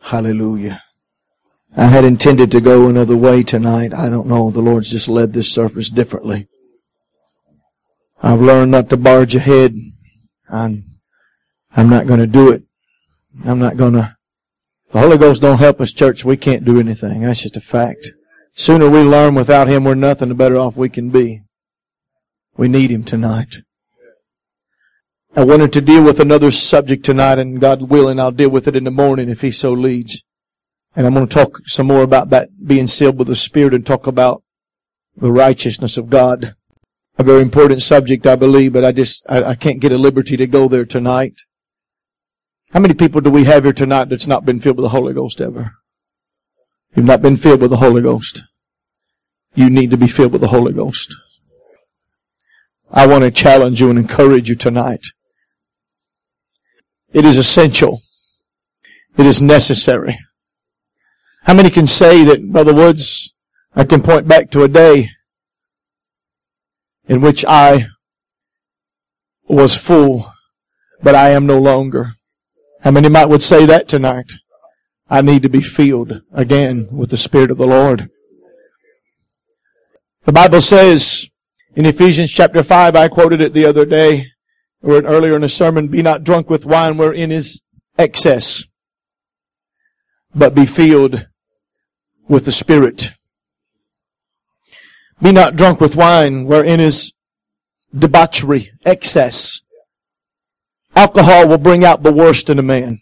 Hallelujah. I had intended to go another way tonight. I don't know. The Lord's just led this service differently. I've learned not to barge ahead. I'm not going to do it. I'm not going to. The Holy Ghost don't help us, church. We can't do anything. That's just a fact. Sooner we learn without Him, we're nothing, the better off we can be. We need Him tonight. I wanted to deal with another subject tonight, and God willing, I'll deal with it in the morning if He so leads. And I'm going to talk some more about that being sealed with the Spirit and talk about the righteousness of God. A very important subject, I believe, but I can't get a liberty to go there tonight. How many people do we have here tonight that's not been filled with the Holy Ghost ever? You've not been filled with the Holy Ghost. You need to be filled with the Holy Ghost. I want to challenge you and encourage you tonight. It is essential. It is necessary. How many can say that, Brother Woods, I can point back to a day in which I was full, but I am no longer? How many would say that tonight? I need to be filled again with the Spirit of the Lord. The Bible says in Ephesians chapter 5, I quoted it the other day, or earlier in a sermon, be not drunk with wine wherein is excess, but be filled with the Spirit. Be not drunk with wine wherein is debauchery, excess. Alcohol will bring out the worst in a man.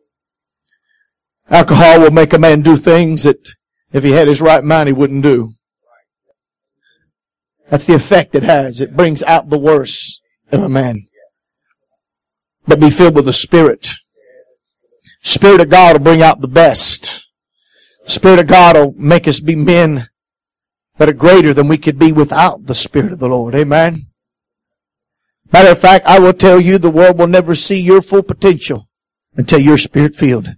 Alcohol will make a man do things that if he had his right mind he wouldn't do. That's the effect it has. It brings out the worst in a man. But be filled with the Spirit. Spirit of God will bring out the best. The Spirit of God will make us be men that are greater than we could be without the Spirit of the Lord. Amen. Matter of fact, I will tell you, the world will never see your full potential until you're Spirit filled.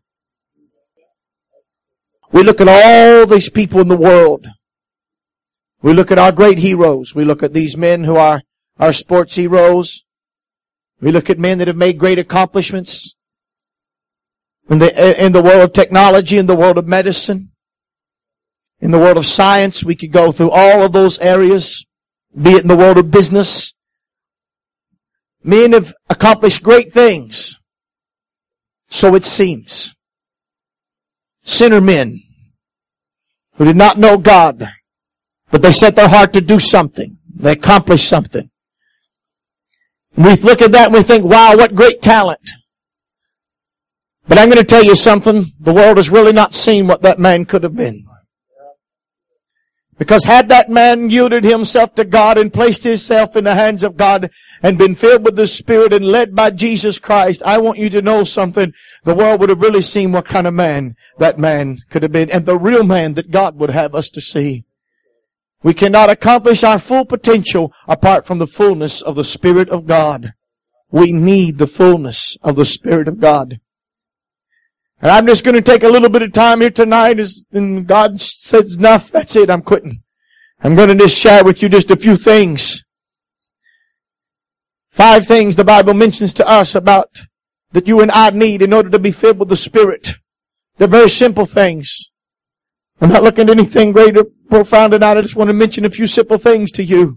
We look at all these people in the world. We look at our great heroes. We look at these men who are our sports heroes. We look at men that have made great accomplishments in the world of technology, in the world of medicine, in the world of science. We could go through all of those areas, be it in the world of business. Men have accomplished great things, so it seems. Sinner men who did not know God, but they set their heart to do something. They accomplished something. And we look at that and we think, wow, what great talent. But I'm going to tell you something. The world has really not seen what that man could have been. Because had that man yielded himself to God and placed himself in the hands of God and been filled with the Spirit and led by Jesus Christ, I want you to know something. The world would have really seen what kind of man that man could have been, and the real man that God would have us to see. We cannot accomplish our full potential apart from the fullness of the Spirit of God. We need the fullness of the Spirit of God. And I'm just going to take a little bit of time here tonight, and God says, enough, that's it, I'm quitting. I'm going to just share with you just a few things. 5 things the Bible mentions to us about that you and I need in order to be filled with the Spirit. They're very simple things. I'm not looking at anything great or profound tonight. I just want to mention a few simple things to you.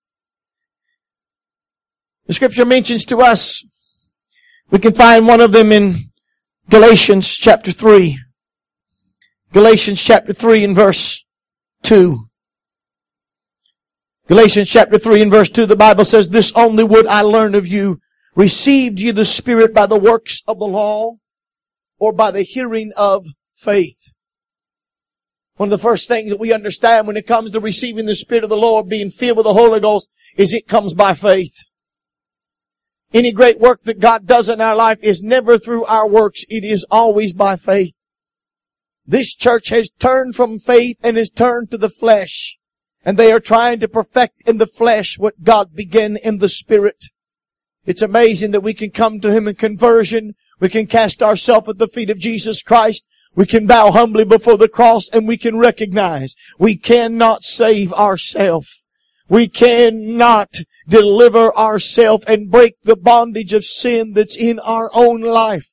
The Scripture mentions to us, we can find one of them in Galatians chapter 3. Galatians chapter 3 and verse 2. Galatians chapter 3 and verse 2, the Bible says, this only would I learn of you. Received ye the Spirit by the works of the law, or by the hearing of faith? One of the first things that we understand when it comes to receiving the Spirit of the Lord, being filled with the Holy Ghost, is it comes by faith. Any great work that God does in our life is never through our works. It is always by faith. This church has turned from faith and has turned to the flesh. And they are trying to perfect in the flesh what God began in the Spirit. It's amazing that we can come to Him in conversion. We can cast ourselves at the feet of Jesus Christ. We can bow humbly before the cross, and we can recognize we cannot save ourselves. We cannot deliver ourselves and break the bondage of sin that's in our own life.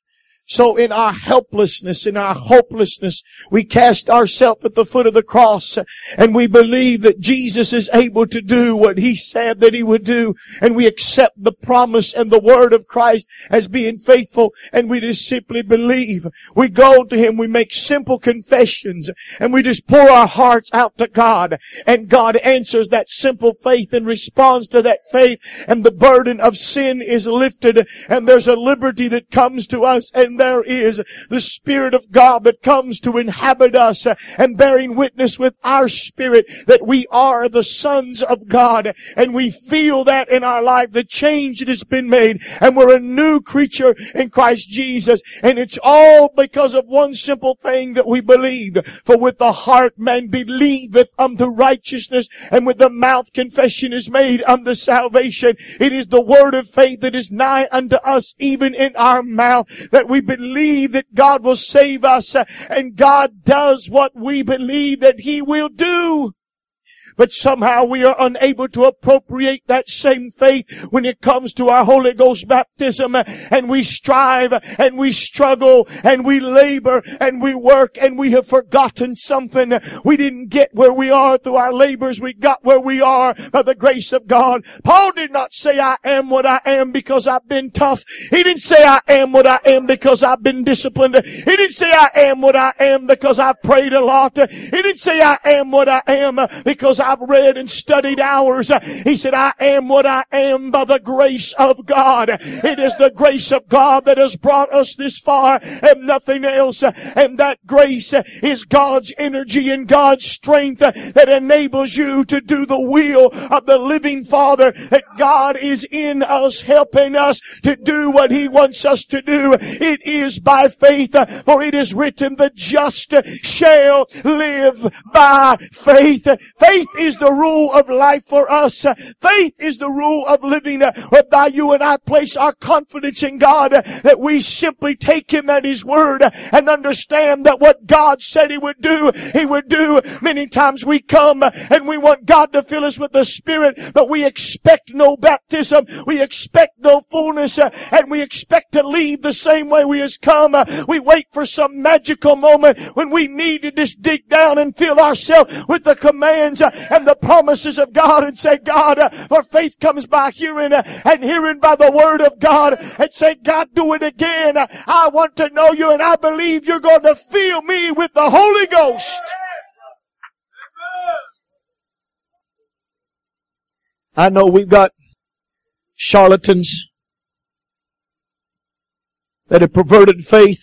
So in our helplessness, in our hopelessness, we cast ourselves at the foot of the cross and we believe that Jesus is able to do what He said that He would do. And we accept the promise and the word of Christ as being faithful, and we just simply believe. We go to Him, we make simple confessions, and we just pour our hearts out to God. And God answers that simple faith and responds to that faith, and the burden of sin is lifted, and there's a liberty that comes to us, and there is the Spirit of God that comes to inhabit us and bearing witness with our spirit that we are the sons of God. And we feel that in our life, the change that has been made, and we're a new creature in Christ Jesus. And it's all because of one simple thing that we believed. For with the heart man believeth unto righteousness, and with the mouth confession is made unto salvation. It is the word of faith that is nigh unto us, even in our mouth, that we believe that God will save us, and God does what we believe that He will do. But somehow we are unable to appropriate that same faith when it comes to our Holy Ghost baptism. And we strive and we struggle and we labor and we work, and we have forgotten something. We didn't get where we are through our labors. We got where we are by the grace of God. Paul did not say I am what I am because I've been tough. He didn't say I am what I am because I've been disciplined. He didn't say I am what I am because I've prayed a lot. He didn't say I am what I am because I've read and studied hours. He said, I am what I am by the grace of God. It is the grace of God that has brought us this far and nothing else. And that grace is God's energy and God's strength that enables you to do the will of the living Father. That God is in us, helping us to do what He wants us to do. It is by faith, for it is written, the just shall live by faith. Faith is the rule of life for us. Faith is the rule of living, whereby you and I place our confidence in God, that we simply take Him at His word and understand that what God said He would do, He would do. Many times we come and we want God to fill us with the Spirit, but we expect no baptism, we expect no fullness, and we expect to leave the same way we has come. We wait for some magical moment when we need to just dig down and fill ourselves with the commands and the promises of God, and say, God, for faith comes by hearing, and hearing by the word of God, and say, God, do it again. I want to know You, and I believe You're going to fill me with the Holy Ghost. I know we've got charlatans that have perverted faith,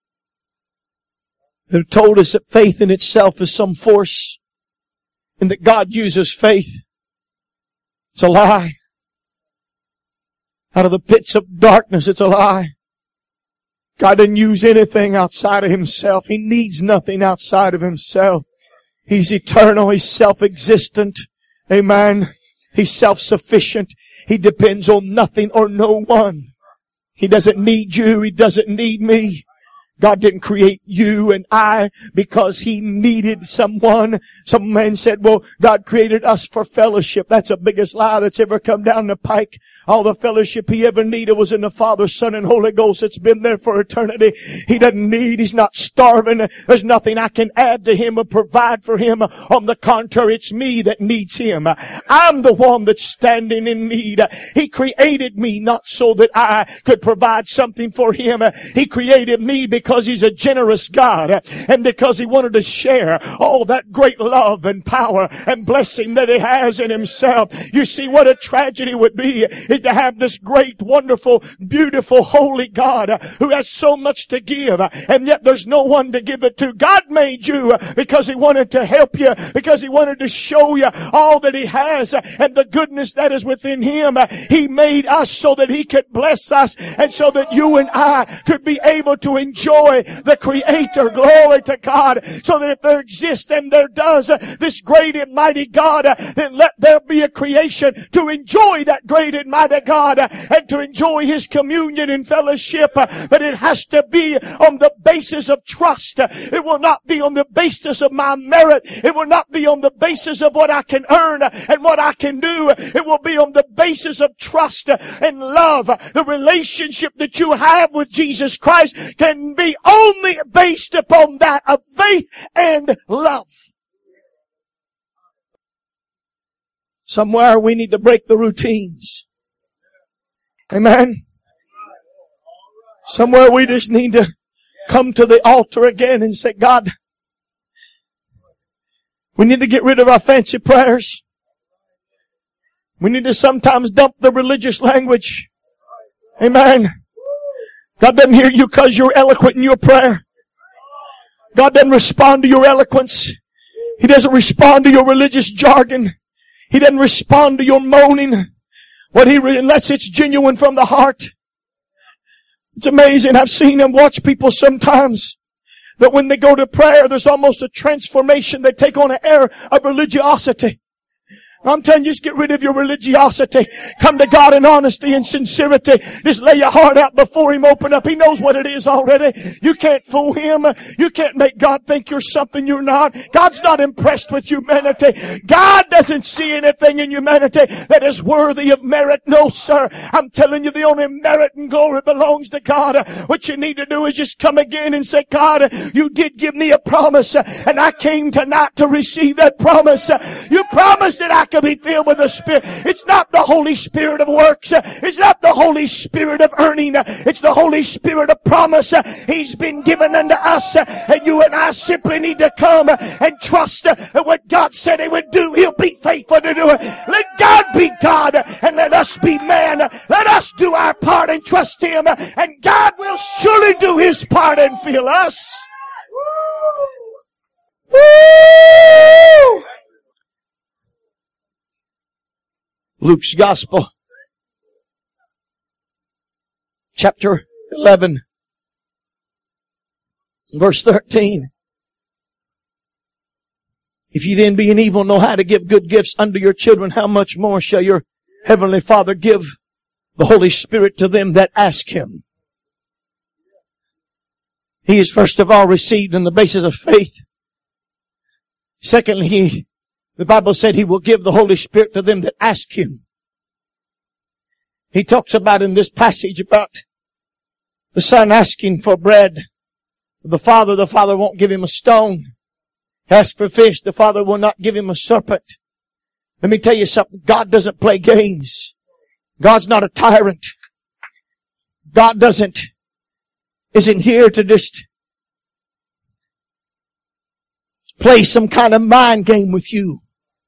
that have told us that faith in itself is some force, and that God uses faith. It's a lie. Out of the pits of darkness, it's a lie. God didn't use anything outside of Himself. He needs nothing outside of Himself. He's eternal. He's self-existent. Amen. He's self-sufficient. He depends on nothing or no one. He doesn't need you. He doesn't need me. God didn't create you and I because He needed someone. Some man said, well, God created us for fellowship. That's the biggest lie that's ever come down the pike. All the fellowship He ever needed was in the Father, Son, and Holy Ghost. It's been there for eternity. He doesn't need, He's not starving. There's nothing I can add to Him or provide for Him. On the contrary, it's me that needs Him. I'm the one that's standing in need. He created me not so that I could provide something for Him. He created me because He's a generous God, and because He wanted to share all that great love and power and blessing that He has in Himself. You see, what a tragedy would be is to have this great, wonderful, beautiful, holy God who has so much to give, and yet there's no one to give it to. God made you because He wanted to help you, because He wanted to show you all that He has and the goodness that is within Him. He made us so that He could bless us, and so that you and I could be able to enjoy enjoy the Creator. Glory to God. So that if there exists and there does this great and mighty God, then let there be a creation to enjoy that great and mighty God and to enjoy His communion and fellowship. But it has to be on the basis of trust. It will not be on the basis of my merit. It will not be on the basis of what I can earn and what I can do. It will be on the basis of trust and love. The relationship that you have with Jesus Christ can be only based upon that of faith and love. Somewhere we need to break the routines. Amen. Somewhere we just need to come to the altar again and say, God, we need to get rid of our fancy prayers. We need to sometimes dump the religious language. Amen. God doesn't hear you because you're eloquent in your prayer. God doesn't respond to your eloquence. He doesn't respond to your religious jargon. He doesn't respond to your moaning. Unless it's genuine from the heart. It's amazing. I've seen and watched people sometimes that when they go to prayer, there's almost a transformation. They take on an air of religiosity. I'm telling you, just get rid of your religiosity. Come to God in honesty and sincerity. Just lay your heart out before Him. Open up. He knows what it is already. You can't fool Him. You can't make God think you're something you're not. God's not impressed with humanity. God doesn't see anything in humanity that is worthy of merit. No, sir. I'm telling you, the only merit and glory belongs to God. What you need to do is just come again and say, God, you did give me a promise, and I came tonight to receive that promise. You promised that I could be filled with the Spirit. It's not the Holy Spirit of works. It's not the Holy Spirit of earning. It's the Holy Spirit of promise. He's been given unto us, and you and I simply need to come and trust that what God said He would do, He'll be faithful to do it. Let God be God, and let us be man. Let us do our part and trust Him, and God will surely do His part and fill us. Woo! Luke's Gospel, chapter 11, verse 13. If ye then being evil know how to give good gifts unto your children, how much more shall your heavenly Father give the Holy Spirit to them that ask Him? He is first of all received on the basis of faith. Secondly, the Bible said He will give the Holy Spirit to them that ask Him. He talks about in this passage about the son asking for bread. The father won't give him a stone. Ask for fish, the Father will not give him a serpent. Let me tell you something. God doesn't play games. God's not a tyrant. God isn't here to just play some kind of mind game with you.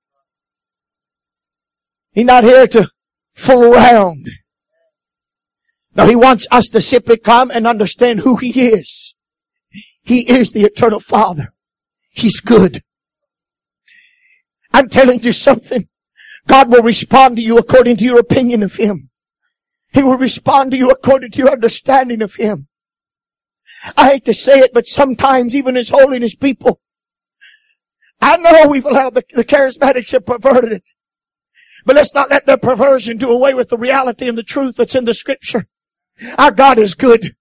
He's not here to fool around. No, He wants us to simply come and understand who He is. He is the eternal Father. He's good. I'm telling you something. God will respond to you according to your opinion of Him. He will respond to you according to your understanding of Him. I hate to say it, but sometimes even as holiness people, I know we've allowed the charismatics have perverted it. But let's not let their perversion do away with the reality and the truth that's in the Scripture. Our God is good.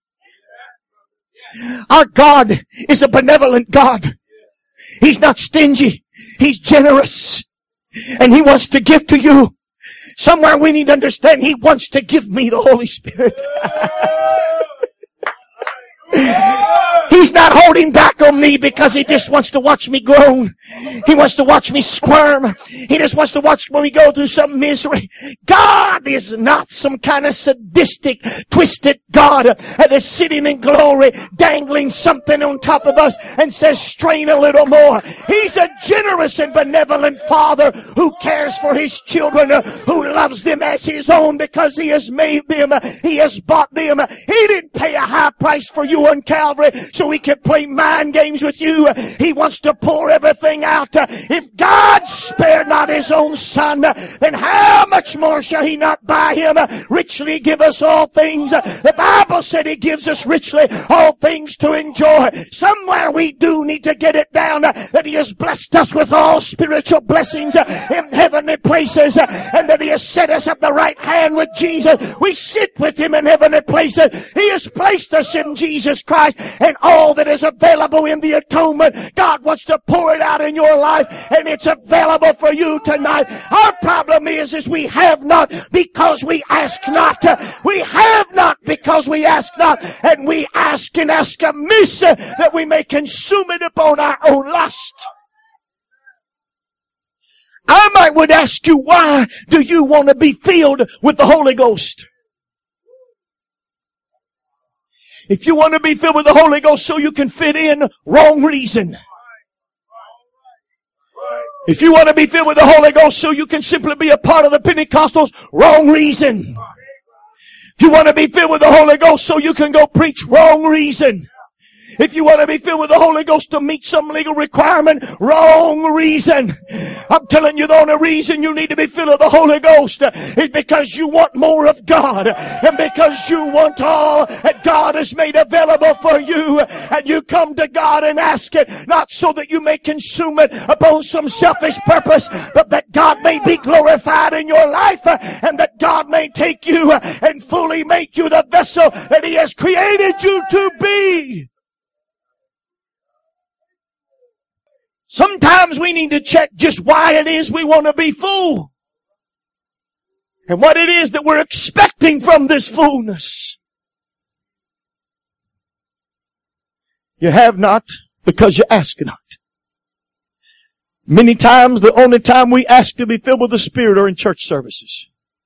Our God is a benevolent God. He's not stingy. He's generous. And He wants to give to you. Somewhere we need to understand He wants to give me the Holy Spirit. He's not holding back on me because He just wants to watch me groan. He wants to watch me squirm. He just wants to watch when we go through some misery. God is not some kind of sadistic, twisted God that is sitting in glory, dangling something on top of us and says, strain a little more. He's a generous and benevolent Father who cares for His children, who loves them as His own because He has made them. He has bought them. He didn't pay a high price for you on Calvary so so he can play mind games with you. He wants to pour everything out. If God spared not his own Son, then how much more shall he not by him richly give us all things? The Bible said he gives us richly all things to enjoy. Somewhere we do need to get it down that he has blessed us with all spiritual blessings in heavenly places, and that he has set us at the right hand with Jesus. We sit with him in heavenly places. He has placed us in Jesus Christ, and all that is available in the atonement, God wants to pour it out in your life, and it's available for you tonight. Our problem is we have not because we ask not. We have not because we ask not, and we ask and ask amiss that we may consume it upon our own lust. I would ask you, why do you want to be filled with the Holy Ghost? If you want to be filled with the Holy Ghost so you can fit in, wrong reason. If you want to be filled with the Holy Ghost so you can simply be a part of the Pentecostals, wrong reason. If you want to be filled with the Holy Ghost so you can go preach, wrong reason. If you want to be filled with the Holy Ghost to meet some legal requirement, wrong reason. I'm telling you, the only reason you need to be filled with the Holy Ghost is because you want more of God, and because you want all that God has made available for you, and you come to God and ask it, not so that you may consume it upon some selfish purpose, but that God may be glorified in your life, and that God may take you and fully make you the vessel that he has created you to be. Sometimes we need to check just why it is we want to be full, and what it is that we're expecting from this fullness. You have not because you ask not. Many times the only time we ask to be filled with the Spirit are in church services.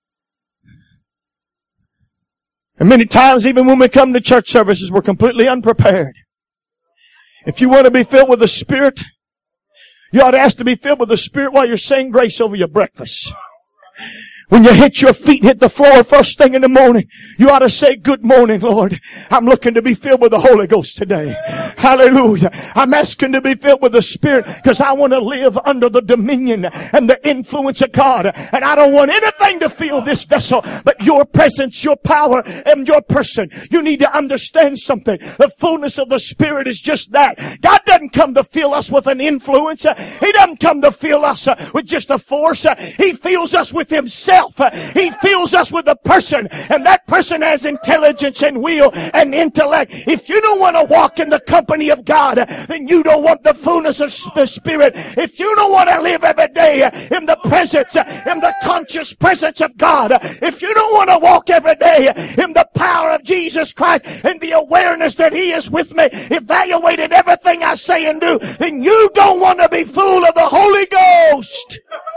And many times even when we come to church services, we're completely unprepared. If you want to be filled with the Spirit, you ought to ask to be filled with the Spirit while you're saying grace over your breakfast. When you hit your feet, hit the floor first thing in the morning, you ought to say, good morning, Lord. I'm looking to be filled with the Holy Ghost today. Hallelujah. I'm asking to be filled with the Spirit because I want to live under the dominion and the influence of God. And I don't want anything to fill this vessel but your presence, your power, and your person. You need to understand something. The fullness of the Spirit is just that. God doesn't come to fill us with an influence. He doesn't come to fill us with just a force. He fills us with Himself. He fills us with a person, and that person has intelligence and will and intellect. If you don't want to walk in the company of God, then you don't want the fullness of the Spirit. If you don't want to live every day in the presence, in the conscious presence of God, if you don't want to walk every day in the power of Jesus Christ and the awareness that He is with me, evaluating everything I say and do, then you don't want to be full of the Holy Ghost.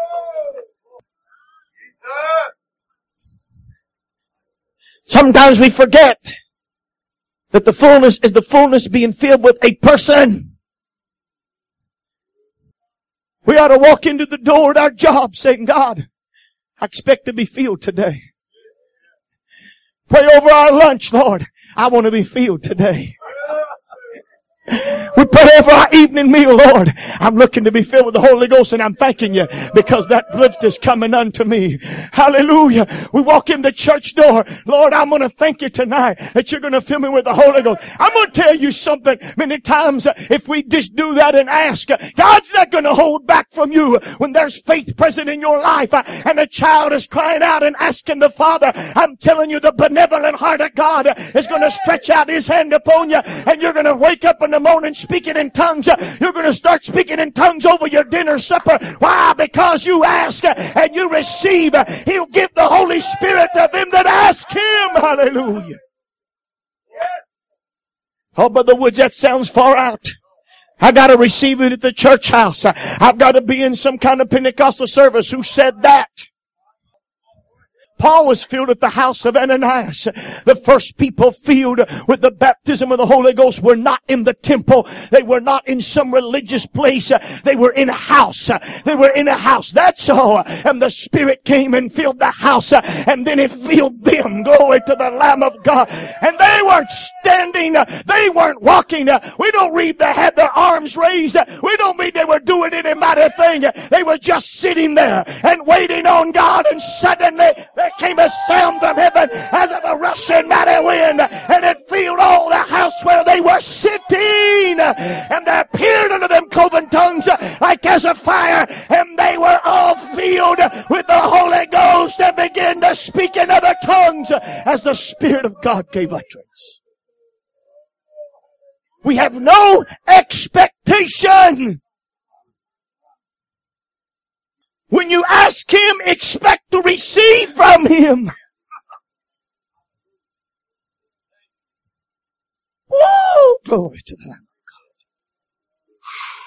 Sometimes we forget that the fullness is the fullness being filled with a person. We ought to walk into the door at our job saying, God, I expect to be filled today. Pray over our lunch, Lord. I want to be filled today. We pray over our evening meal, Lord. I'm looking to be filled with the Holy Ghost, and I'm thanking you because that lift is coming unto me. Hallelujah. We walk in the church door. Lord, I'm going to thank you tonight that you're going to fill me with the Holy Ghost. I'm going to tell you something. Many times if we just do that and ask, God's not going to hold back from you when there's faith present in your life and a child is crying out and asking the Father. I'm telling you, the benevolent heart of God is going to stretch out His hand upon you, and you're going to wake up in the morning speaking in tongues. You're going to start speaking in tongues over your dinner supper. Why? Because you ask and you receive. He'll give the Holy Spirit to them that ask Him. Hallelujah. Oh, Brother Woods, that sounds far out. I got to receive it at the church house. I've got to be in some kind of Pentecostal service. Who said that? Paul was filled at the house of Ananias. The first people filled with the baptism of the Holy Ghost were not in the temple. They were not in some religious place. They were in a house. They were in a house. That's all. And the Spirit came and filled the house. And then it filled them. Glory to the Lamb of God. And they weren't standing. They weren't walking. We don't read they had their arms raised. We don't read they were doing any mighty thing. They were just sitting there and waiting on God. And suddenly there came a sound from heaven as of a rushing mighty wind, and it filled all the house where they were sitting. And there appeared unto them cloven tongues like as a fire, and they were all filled with the Holy Ghost and began to speak in other tongues as the Spirit of God gave utterance. We have no expectation. When you ask Him, expect to receive from Him. Woo! Glory to the Lamb of God.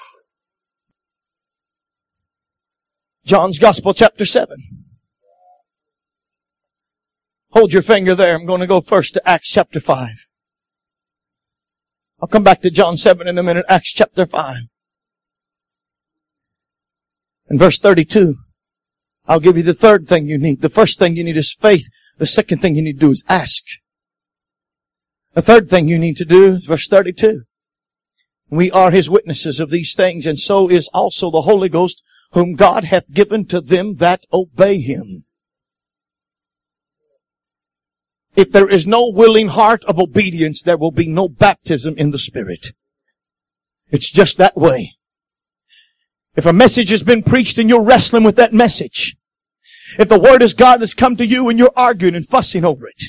John's Gospel, chapter 7. Hold your finger there. I'm going to go first to Acts chapter 5. I'll come back to John 7 in a minute. Acts chapter 5. In verse 32, I'll give you the third thing you need. The first thing you need is faith. The second thing you need to do is ask. The third thing you need to do is verse 32. We are His witnesses of these things, and so is also the Holy Ghost, whom God hath given to them that obey Him. If there is no willing heart of obedience, there will be no baptism in the Spirit. It's just that way. If a message has been preached and you're wrestling with that message, if the Word of God has come to you and you're arguing and fussing over it,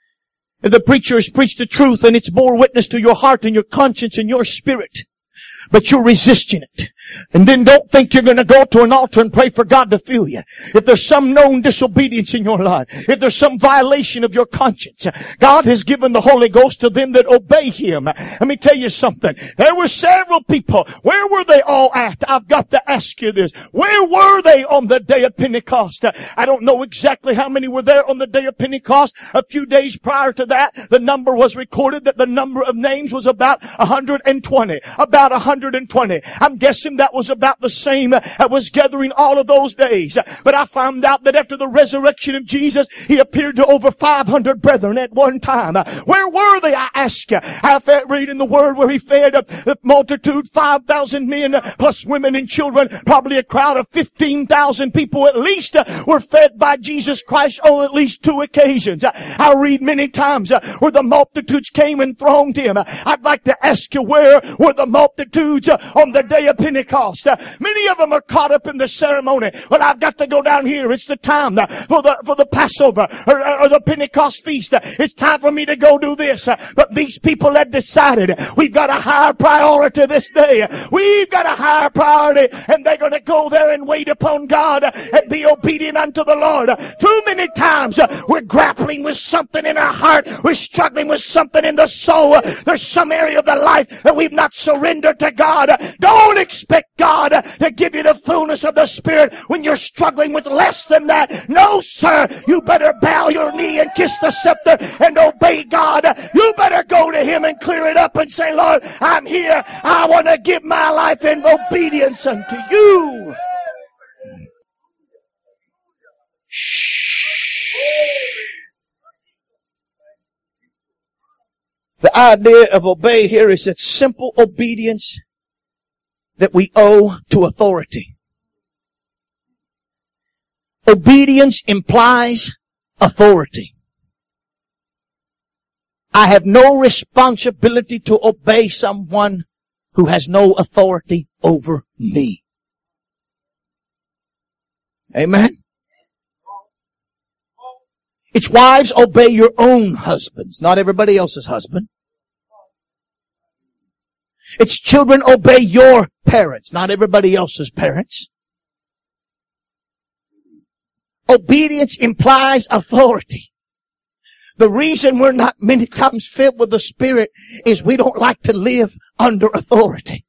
if the preacher has preached the truth and it's bore witness to your heart and your conscience and your spirit, but you're resisting it, and then don't think you're going to go to an altar and pray for God to fill you. If there's some known disobedience in your life, if there's some violation of your conscience, God has given the Holy Ghost to them that obey Him. Let me tell you something. There were several people. Where were they all at? I've got to ask you this. Where were they on the day of Pentecost? I don't know exactly how many were there on the day of Pentecost. A few days prior to that, the number was recorded that the number of names was about 120. About 120. I'm guessing that was about the same that was gathering all of those days. But I found out that after the resurrection of Jesus, He appeared to over 500 brethren at one time. Where were they, I ask you? I read in the Word where He fed the multitude, 5,000 men plus women and children. Probably a crowd of 15,000 people at least were fed by Jesus Christ on at least 2 occasions. I read many times where the multitudes came and thronged Him. I'd like to ask you, where were the multitudes on the day of Pentecost? Many of them are caught up in the ceremony. Well, I've got to go down here. It's the time for the Passover or the Pentecost feast. It's time for me to go do this. But these people had decided we've got a higher priority this day. We've got a higher priority, and they're going to go there and wait upon God and be obedient unto the Lord. Too many times we're grappling with something in our heart. We're struggling with something in the soul. There's some area of the life that we've not surrendered to God. Don't expect God to give you the fullness of the Spirit when you're struggling with less than that. No, sir. You better bow your knee and kiss the scepter and obey God. You better go to Him and clear it up and say, Lord, I'm here. I want to give my life in obedience unto You. The idea of obey here is that simple obedience that we owe to authority. Obedience implies authority. I have no responsibility to obey someone who has no authority over me. Amen? It's wives, obey your own husbands, not everybody else's husband. It's children, obey your parents, not everybody else's parents. Obedience implies authority. The reason we're not many times filled with the Spirit is we don't like to live under authority.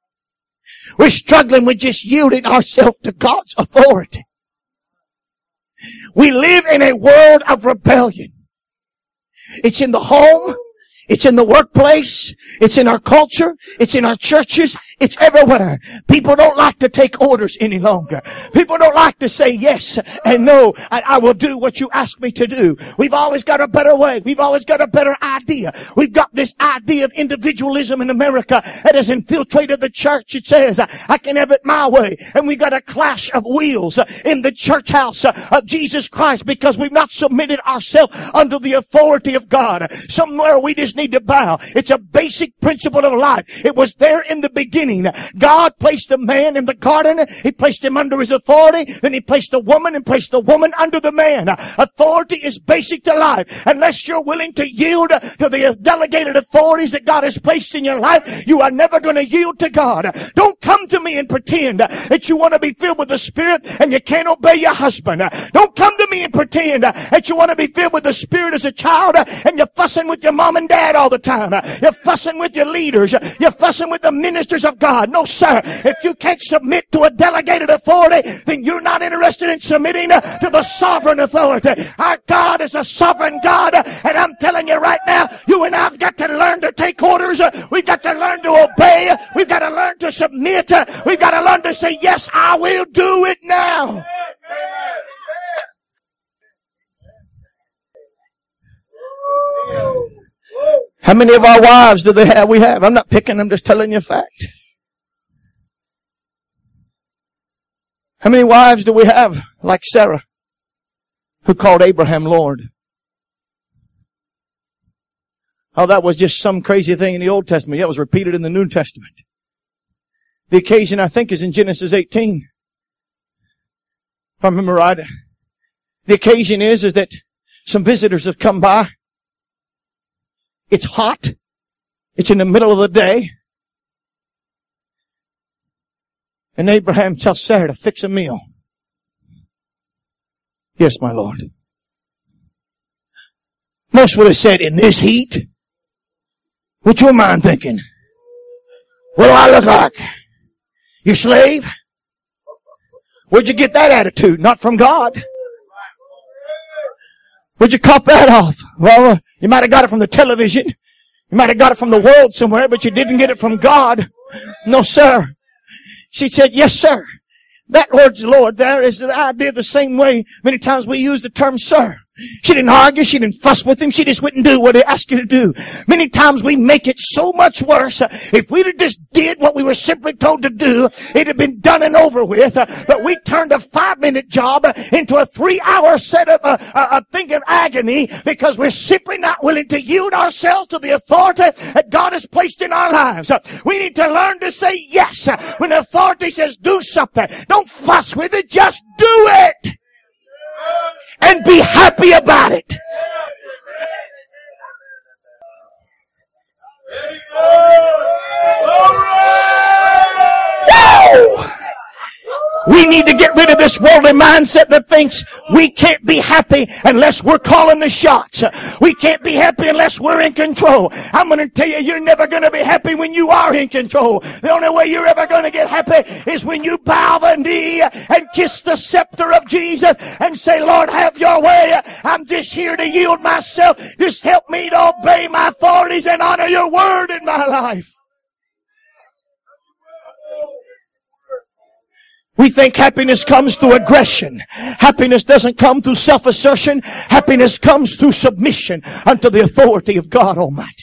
We're struggling with just yielding ourselves to God's authority. We live in a world of rebellion. It's in the home. It's in the workplace. It's in our culture. It's in our churches. It's everywhere. People don't like to take orders any longer. People don't like to say yes and no. I will do what you ask me to do. We've always got a better way. We've always got a better idea. We've got this idea of individualism in America that has infiltrated the church. It says, I can have it my way. And we've got a clash of wheels in the church house of Jesus Christ because we've not submitted ourselves under the authority of God. Somewhere we just need to bow. It's a basic principle of life. It was there in the beginning. God placed a man in the garden. He placed him under his authority. Then he placed a woman and placed the woman under the man. Authority is basic to life. Unless you're willing to yield to the delegated authorities that God has placed in your life, you are never going to yield to God. Don't come to me and pretend that you want to be filled with the Spirit and you can't obey your husband. Don't come to me and pretend that you want to be filled with the Spirit as a child and you're fussing with your mom and dad all the time. You're fussing with your leaders. You're fussing with the ministers of God. No, sir. If you can't submit to a delegated authority, then you're not interested in submitting to the sovereign authority. Our God is a sovereign God, and I'm telling you right now, you and I've got to learn to take orders. We've got to learn to obey. We've got to learn to submit. We've got to learn to say, yes, I will do it now. How many of our wives do they have? We have. I'm not picking, I'm just telling you a fact. How many wives do we have like Sarah, who called Abraham Lord? Oh, that was just some crazy thing in the Old Testament. That was repeated in the New Testament. The occasion, I think, is in Genesis 18. If I remember right. The occasion is that some visitors have come by. It's hot. It's in the middle of the day. And Abraham tells Sarah to fix a meal. Yes, my Lord. Most would have said, in this heat? What's your mind thinking? What do I look like? Your slave? Where'd you get that attitude? Not from God. Where'd you cop that off? Well, you might have got it from the television. You might have got it from the world somewhere, but you didn't get it from God. No, sir. She said, yes, sir. That word's Lord there is the idea the same way many times we use the term sir. She didn't argue. She didn't fuss with him. She just wouldn't do what he asked you to do. Many times we make it so much worse. If we'd have just did what we were simply told to do, it'd have been done and over with. But we turned a 5-minute job into a 3-hour setup, a thing of agony because we're simply not willing to yield ourselves to the authority that God has placed in our lives. We need to learn to say yes. When authority says do something, don't fuss with it. Just do it. And be happy about it. Woo! We need to get rid of this worldly mindset that thinks we can't be happy unless we're calling the shots. We can't be happy unless we're in control. I'm going to tell you, you're never going to be happy when you are in control. The only way you're ever going to get happy is when you bow the knee and kiss the scepter of Jesus and say, Lord, have your way. I'm just here to yield myself. Just help me to obey my authorities and honor your word in my life. We think happiness comes through aggression. Happiness doesn't come through self-assertion. Happiness comes through submission unto the authority of God Almighty.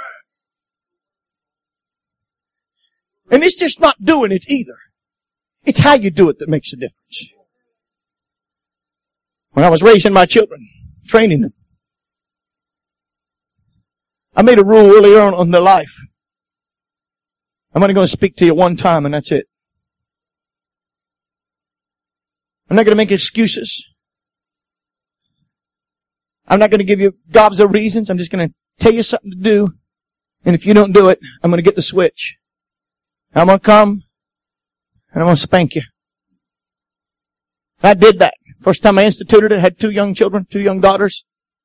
And it's just not doing it either. It's how you do it that makes a difference. When I was raising my children, training them, I made a rule earlier on in their life. I'm only going to speak to you one time and that's it. I'm not going to make excuses. I'm not going to give you gobs of reasons. I'm just going to tell you something to do. And if you don't do it, I'm going to get the switch. I'm going to come and I'm going to spank you. I did that. First time I instituted it, I had 2 young children, 2 young daughters.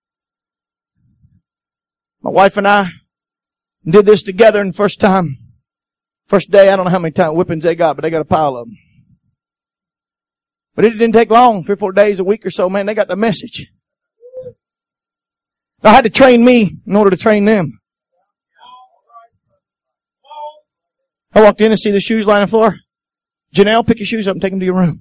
My wife and I did this together, and first day, I don't know how many whippings they got, but they got a pile of them. But it didn't take long, 3 or 4 days, a week or so, man, they got the message. I had to train me in order to train them. I walked in and see the shoes lying on the floor. Janelle, pick your shoes up and take them to your room.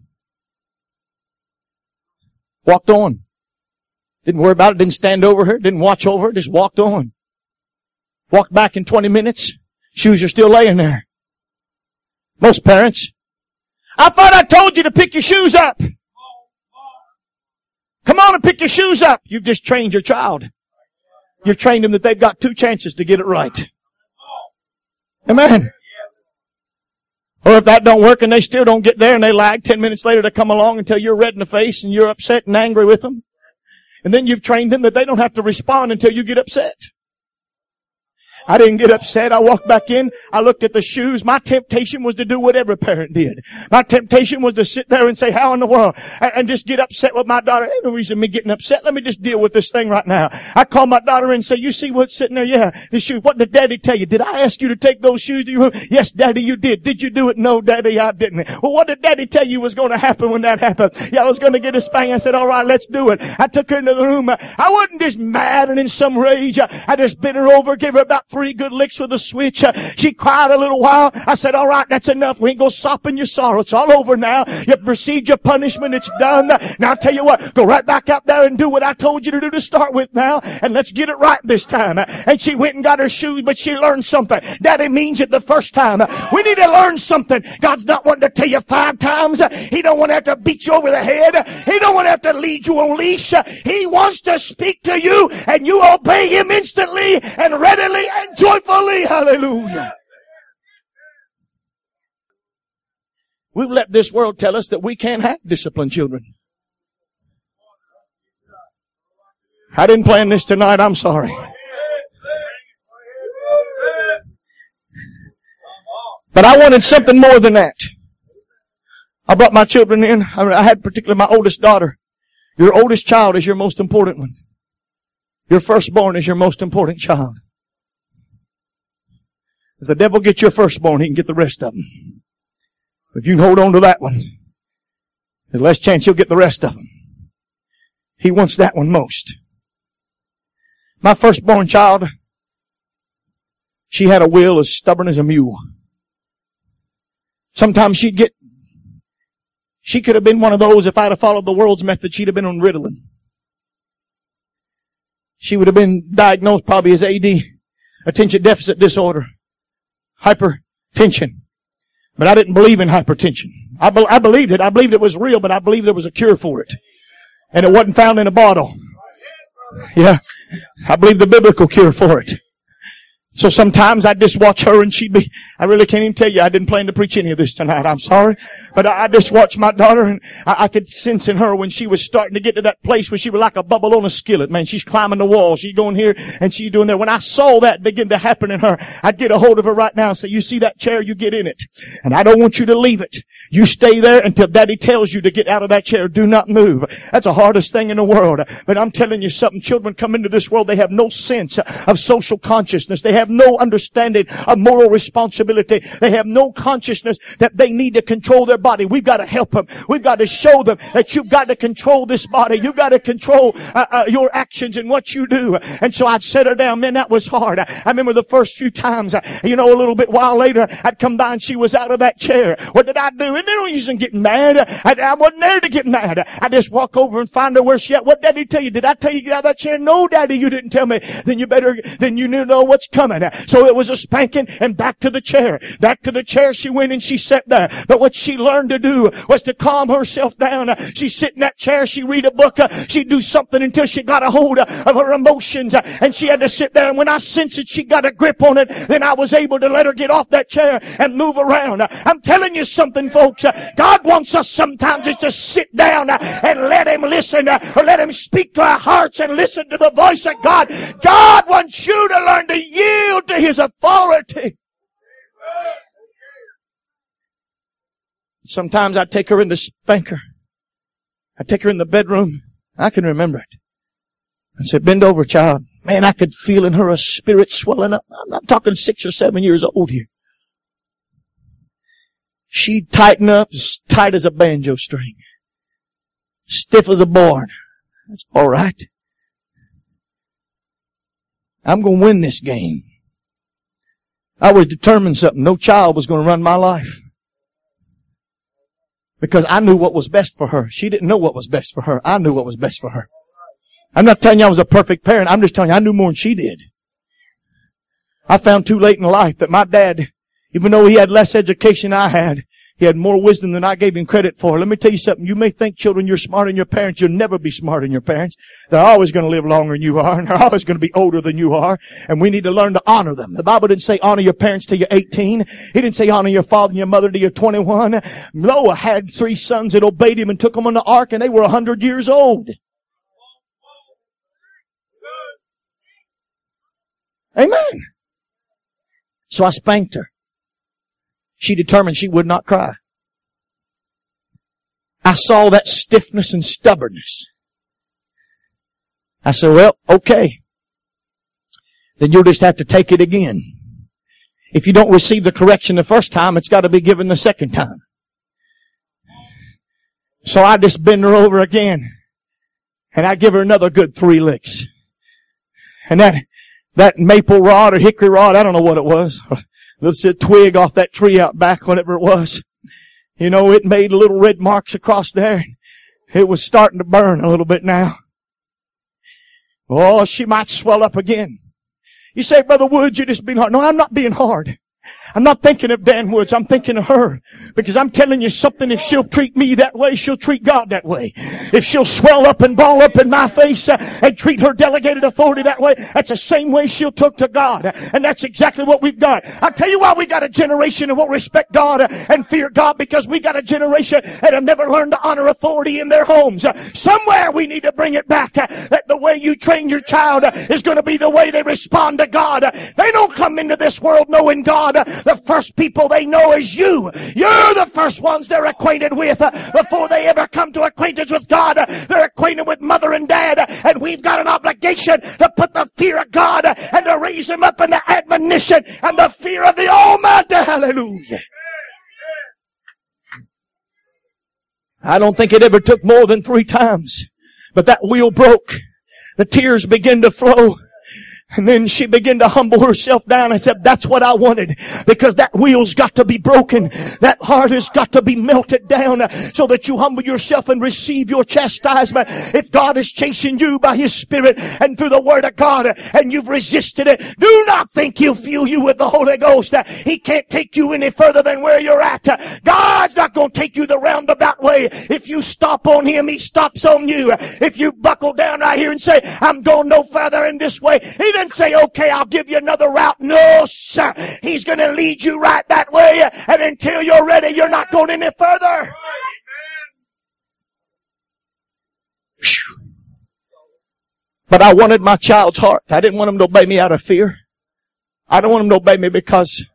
Walked on. Didn't worry about it, didn't stand over her, didn't watch over her, just walked on. Walked back in 20 minutes. Shoes are still laying there. Most parents, I thought I told you to pick your shoes up. Come on and pick your shoes up. You've just trained your child. You've trained them that they've got 2 chances to get it right. Amen. Or if that don't work and they still don't get there and they lag 10 minutes later to come along until you're red in the face and you're upset and angry with them. And then you've trained them that they don't have to respond until you get upset. I didn't get upset. I walked back in. I looked at the shoes. My temptation was to do what every parent did. My temptation was to sit there and say, how in the world? And just get upset with my daughter. Ain't no reason me getting upset. Let me just deal with this thing right now. I called my daughter in and said, you see what's sitting there? Yeah, the shoes. What did Daddy tell you? Did I ask you to take those shoes to your room? Yes, Daddy, you did. Did you do it? No, Daddy, I didn't. Well, what did Daddy tell you was going to happen when that happened? Yeah, I was going to get a spank. I said, all right, let's do it. I took her into the room. I wasn't just mad and in some rage. I just bent her over, gave her about 3 good licks with a switch. She cried a little while. I said, all right, that's enough. We ain't gonna soften your sorrow. It's all over now. You've received your punishment. It's done. Now I'll tell you what, go right back out there and do what I told you to do to start with now. And let's get it right this time. And she went and got her shoes, but she learned something. Daddy means it the first time. We need to learn something. God's not wanting to tell you 5 times. He don't want to have to beat you over the head. He don't want to have to lead you on leash. He wants to speak to you and you obey Him instantly and readily and joyfully. Hallelujah. We've let this world tell us that we can't have disciplined children. I didn't plan this tonight. I'm sorry. But I wanted something more than that. I brought my children in. I had particularly my oldest daughter. Your oldest child is your most important one. Your firstborn is your most important child. If the devil gets your firstborn, he can get the rest of them. If you can hold on to that one, there's less chance he'll get the rest of them. He wants that one most. My firstborn child, she had a will as stubborn as a mule. Sometimes she could have been one of those, if I'd have followed the world's method, she'd have been on Ritalin. She would have been diagnosed probably as AD, attention deficit disorder, hypertension. But I didn't believe in hypertension. I believed it. I believed it was real, but I believed there was a cure for it. And it wasn't found in a bottle. Yeah. I believe the biblical cure for it. So sometimes I'd just watch her and I really can't even tell you, I didn't plan to preach any of this tonight. I'm sorry. But I just watched my daughter and I could sense in her when she was starting to get to that place where she was like a bubble on a skillet. Man, she's climbing the wall. She's going here and she's doing there. When I saw that begin to happen in her, I'd get a hold of her right now and say, you see that chair? You get in it. And I don't want you to leave it. You stay there until Daddy tells you to get out of that chair. Do not move. That's the hardest thing in the world. But I'm telling you something. Children come into this world. They have no sense of social consciousness. They have no understanding of moral responsibility. They have no consciousness that they need to control their body. We've got to help them. We've got to show them that you've got to control this body. You've got to control your actions and what you do. And so I'd set her down. Man, that was hard. I remember the first few times, a little bit while later, I'd come by and she was out of that chair. What did I do? And there was no use in getting mad. I wasn't there to get mad. I just walk over and find her where she at. What did Daddy tell you? Did I tell you to get out of that chair? No, Daddy, you didn't tell me. Then you know what's coming. So it was a spanking and back to the chair. Back to the chair she went and she sat there. But what she learned to do was to calm herself down. She'd sit in that chair, she'd read a book, she'd do something until she got a hold of her emotions. And she had to sit there. And when I sensed that she got a grip on it, then I was able to let her get off that chair and move around. I'm telling you something, folks. God wants us sometimes just to sit down and let Him listen or let Him speak to our hearts and listen to the voice of God. God wants you to learn to yield to His authority. Sometimes I'd take her in to spank her. I'd take her in the bedroom. I can remember it. I said, bend over, child. Man, I could feel in her a spirit swelling up. I'm not talking 6 or 7 years old here. She'd tighten up as tight as a banjo string. Stiff as a board. That's all right. I'm going to win this game. I was determined something. No child was going to run my life. Because I knew what was best for her. She didn't know what was best for her. I knew what was best for her. I'm not telling you I was a perfect parent. I'm just telling you I knew more than she did. I found too late in life that my dad, even though he had less education than I had, he had more wisdom than I gave him credit for. Let me tell you something. You may think, children, you're smarter than your parents. You'll never be smarter than your parents. They're always going to live longer than you are, and they're always going to be older than you are. And we need to learn to honor them. The Bible didn't say honor your parents till you're 18. It didn't say honor your father and your mother till you're 21. Noah had 3 sons that obeyed him and took them on the ark, and they were 100 years old. Amen. So I spanked her. She determined she would not cry. I saw that stiffness and stubbornness. I said, well, okay. Then you'll just have to take it again. If you don't receive the correction the first time, it's got to be given the second time. So I just bend her over again. And I give her another good 3 licks. And that maple rod or hickory rod, I don't know what it was. Let's say a twig off that tree out back, whatever it was. You know, it made little red marks across there. It was starting to burn a little bit now. Oh, she might swell up again. You say, Brother Woods, you're just being hard. No, I'm not being hard. I'm not thinking of Dan Woods. I'm thinking of her. Because I'm telling you something, if she'll treat me that way, she'll treat God that way. If she'll swell up and ball up in my face and treat her delegated authority that way, that's the same way she'll talk to God. And that's exactly what we've got. I'll tell you why we got a generation that won't respect God and fear God, because we got a generation that have never learned to honor authority in their homes. Somewhere we need to bring it back. That the way you train your child is going to be the way they respond to God. They don't come into this world knowing God. The first people they know is you. You're the first ones they're acquainted with. Before they ever come to acquaintance with God, they're acquainted with mother and dad. And we've got an obligation to put the fear of God and to raise them up in the admonition and the fear of the Almighty. Hallelujah. I don't think it ever took more than 3 times. But that wheel broke. The tears began to flow. And then she began to humble herself down and said, that's what I wanted. Because that wheel's got to be broken. That heart has got to be melted down so that you humble yourself and receive your chastisement. If God is chasing you by His Spirit and through the Word of God and you've resisted it, do not think He'll fill you with the Holy Ghost. He can't take you any further than where you're at. God's not going to take you the roundabout way. If you stop on Him, He stops on you. If you buckle down right here and say, I'm going no further in this way, He didn't say, okay, I'll give you another route. No, sir. He's going to lead you right that way. And until you're ready, you're not going any further. But I wanted my child's heart. I didn't want him to obey me out of fear. I don't want him to obey me because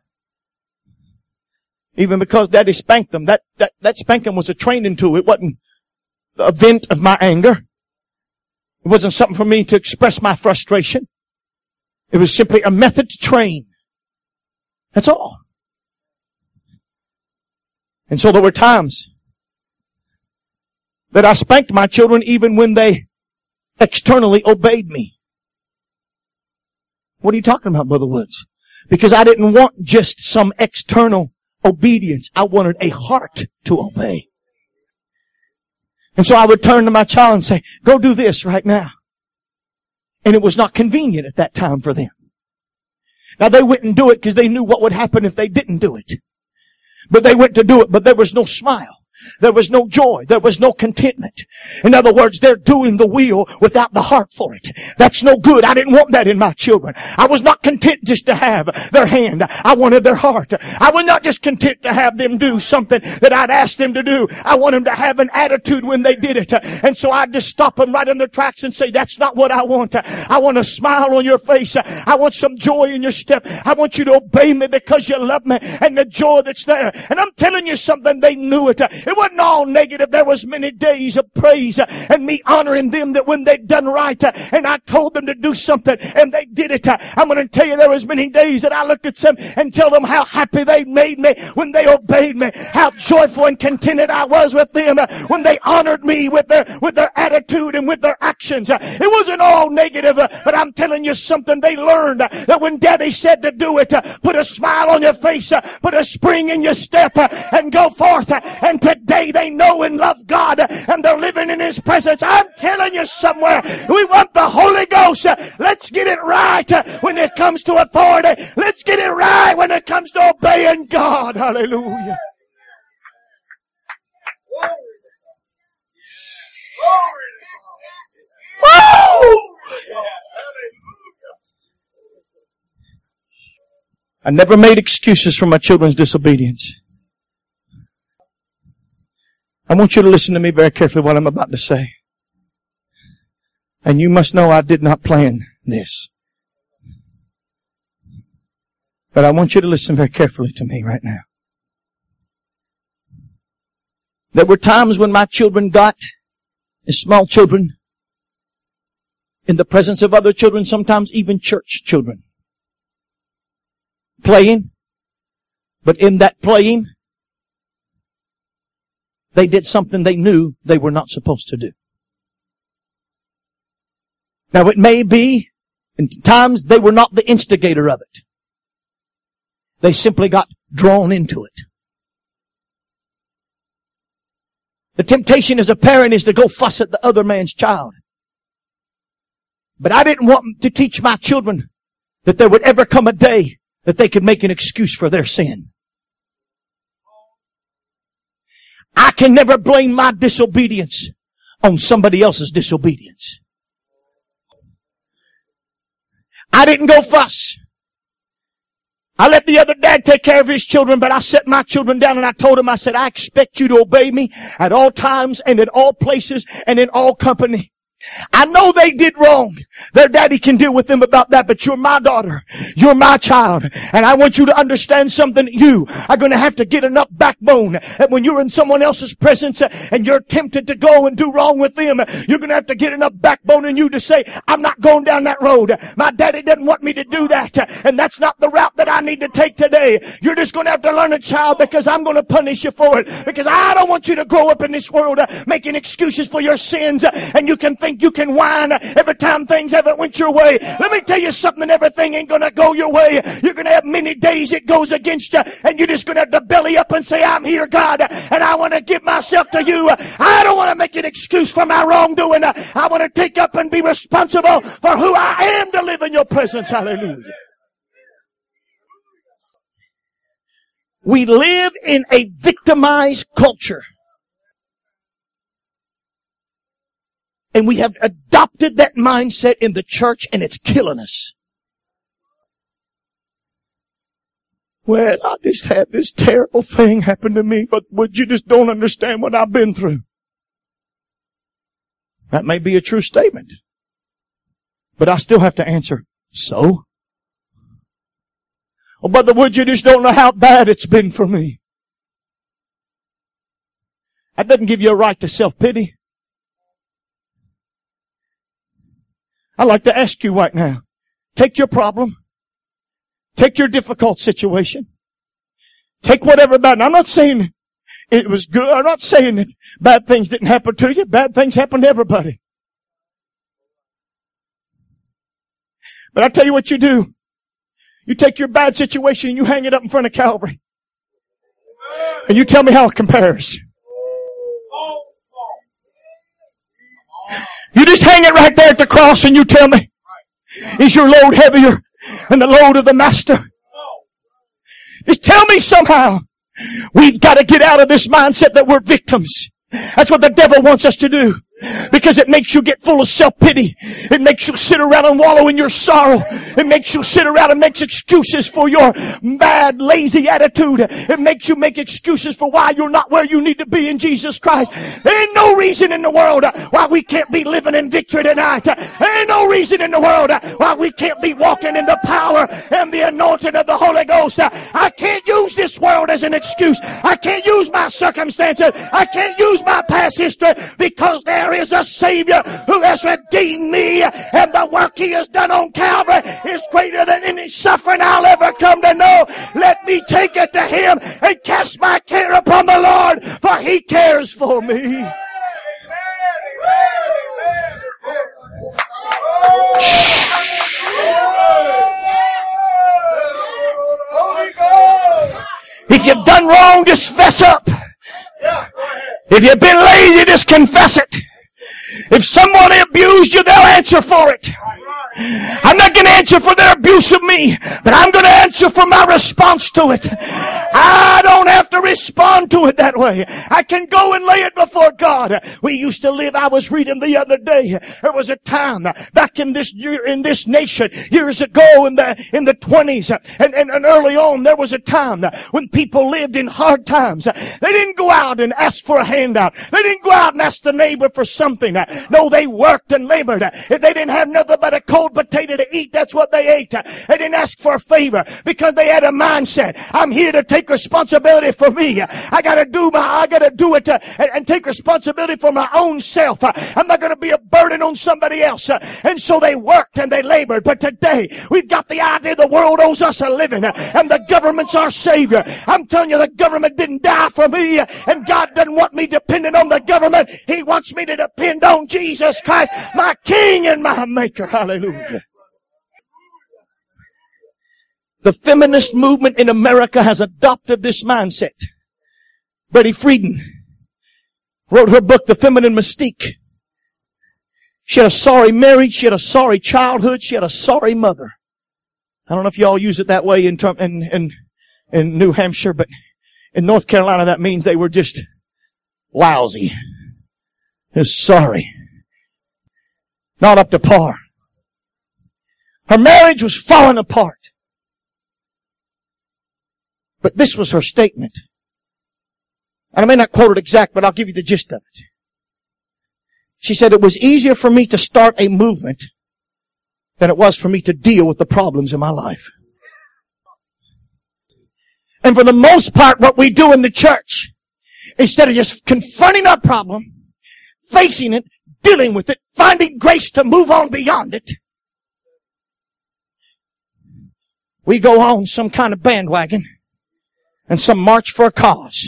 Daddy spanked them. That spanking was a training tool. It wasn't a vent of my anger. It wasn't something for me to express my frustration. It was simply a method to train. That's all. And so there were times that I spanked my children even when they externally obeyed me. What are you talking about, Brother Woods? Because I didn't want just some external obedience. I wanted a heart to obey. And so I would turn to my child and say, go do this right now. And it was not convenient at that time for them. Now they wouldn't do it because they knew what would happen if they didn't do it. But they went to do it, but there was no smile. There was no joy. There was no contentment. In other words, they're doing the will without the heart for it. That's no good. I didn't want that in my children. I was not content just to have their hand. I wanted their heart. I was not just content to have them do something that I'd asked them to do. I want them to have an attitude when they did it. And so I'd just stop them right in their tracks and say, that's not what I want. I want a smile on your face. I want some joy in your step. I want you to obey me because you love me and the joy that's there. And I'm telling you something, they knew it. It wasn't all negative. There was many days of praise and me honoring them that when they'd done right and I told them to do something and they did it. I'm going to tell you there was many days that I looked at them and tell them how happy they made me when they obeyed me, how joyful and contented I was with them when they honored me with their attitude and with their actions. It wasn't all negative, but I'm telling you something. They learned that when Daddy said to do it, put a smile on your face, put a spring in your step, and go forth. And today they know and love God, and they're living in His presence. I'm telling you somewhere, we want the Holy Ghost. Let's get it right when it comes to authority. Let's get it right when it comes to obeying God. Hallelujah. Woo! I never made excuses for my children's disobedience. I want you to listen to me very carefully what I'm about to say. And you must know I did not plan this. But I want you to listen very carefully to me right now. There were times when my children got, as small children, in the presence of other children, sometimes even church children, playing, but in that playing, they did something they knew they were not supposed to do. Now it may be, in times they were not the instigator of it. They simply got drawn into it. The temptation as a parent is to go fuss at the other man's child. But I didn't want to teach my children that there would ever come a day that they could make an excuse for their sin. I can never blame my disobedience on somebody else's disobedience. I didn't go fuss. I let the other dad take care of his children, but I set my children down and I told them, I said, I expect you to obey me at all times and in all places and in all company. I know they did wrong. Their daddy can deal with them about that, but you're my daughter. You're my child. And I want you to understand something. You are going to have to get enough backbone that when you're in someone else's presence and you're tempted to go and do wrong with them, you're going to have to get enough backbone in you to say, I'm not going down that road. My daddy doesn't want me to do that. And that's not the route that I need to take today. You're just going to have to learn it, child, because I'm going to punish you for it. Because I don't want you to grow up in this world making excuses for your sins and you can think you can whine every time things haven't went your way. Let me tell you something, everything ain't gonna go your way. You're gonna have many days it goes against you, and you're just gonna have to belly up and say, I'm here, God, and I want to give myself to you. I don't want to make an excuse for my wrongdoing. I want to take up and be responsible for who I am to live in your presence. Hallelujah. We live in a victimized culture. And we have adopted that mindset in the church, and it's killing us. Well, I just had this terrible thing happen to me, but you just don't understand what I've been through. That may be a true statement. But I still have to answer, so? Oh, Brother Wood, you just don't know how bad it's been for me. That doesn't give you a right to self-pity. I'd like to ask you right now, take your problem, take your difficult situation, take whatever about it. I'm not saying it was good. I'm not saying that bad things didn't happen to you. Bad things happen to everybody. But I tell you what you do. You take your bad situation and you hang it up in front of Calvary. And you tell me how it compares. You just hang it right there at the cross and you tell me, is your load heavier than the load of the master? Just tell me somehow. We've got to get out of this mindset that we're victims. That's what the devil wants us to do. Because it makes you get full of self-pity. It makes you sit around and wallow in your sorrow. It makes you sit around and make excuses for your bad, lazy attitude. It makes you make excuses for why you're not where you need to be in Jesus Christ. There ain't no reason in the world why we can't be living in victory tonight. There ain't no reason in the world why we can't be walking in the power and the anointing of the Holy Ghost. I can't use this world as an excuse. I can't use my circumstances. I can't use my past history, because there is a Savior who has redeemed me, and the work He has done on Calvary is greater than any suffering I'll ever come to know. Let me take it to Him and cast my care upon the Lord, for He cares for me. If you've done wrong, just fess up. If you've been lazy, just confess it. If someone abused you, they'll answer for it. I'm not going to answer for their abuse of me, but I'm going to answer for my response to it. I don't have to respond to it that way. I can go and lay it before God. We used to live, I was reading the other day, there was a time back in this nation years ago in the 20s and early on, there was a time when people lived in hard times. They didn't go out and ask for a handout. They didn't go out and ask the neighbor for something. No, they worked and labored. If they didn't have nothing but a cold potato to eat, that's what they ate. They didn't ask for a favor because they had a mindset. I'm here to take responsibility for me. I gotta do it and take responsibility for my own self. I'm not gonna be a burden on somebody else. And so they worked and they labored. But today, we've got the idea the world owes us a living and the government's our savior. I'm telling you, the government didn't die for me, and God doesn't want me dependent on the government. He wants me to depend on Jesus Christ, my King and my Maker. Hallelujah. The feminist movement in America has adopted this mindset. Betty Friedan wrote her book, The Feminine Mystique. She had a sorry marriage. She had a sorry childhood. She had a sorry mother. I don't know if y'all use it that way in New Hampshire, but in North Carolina that means they were just lousy. Just sorry. Not up to par. Her marriage was falling apart. But this was her statement. And I may not quote it exact, but I'll give you the gist of it. She said, it was easier for me to start a movement than it was for me to deal with the problems in my life. And for the most part, what we do in the church, instead of just confronting our problem, facing it, dealing with it, finding grace to move on beyond it, we go on some kind of bandwagon and some march for a cause.